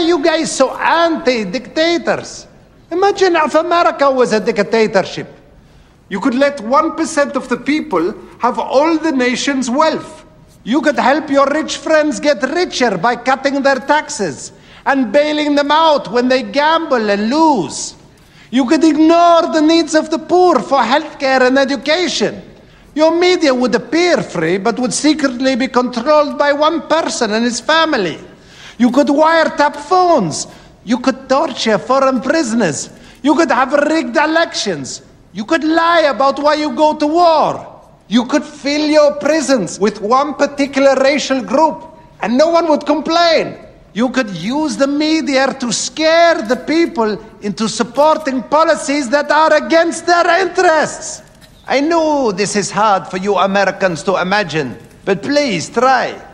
you guys so anti-dictators? Imagine if America was a dictatorship. You could let 1% of the people have all the nation's wealth. You could help your rich friends get richer by cutting their taxes and bailing them out when they gamble and lose. You could ignore the needs of the poor for healthcare and education. Your media would appear free, but would secretly be controlled by one person and his family. You could wiretap phones. You could torture foreign prisoners. You could have rigged elections. You could lie about why you go to war. You could fill your prisons with one particular racial group, and no one would complain. You could use the media to scare the people into supporting policies that are against their interests. I know this is hard for you Americans to imagine, but please try.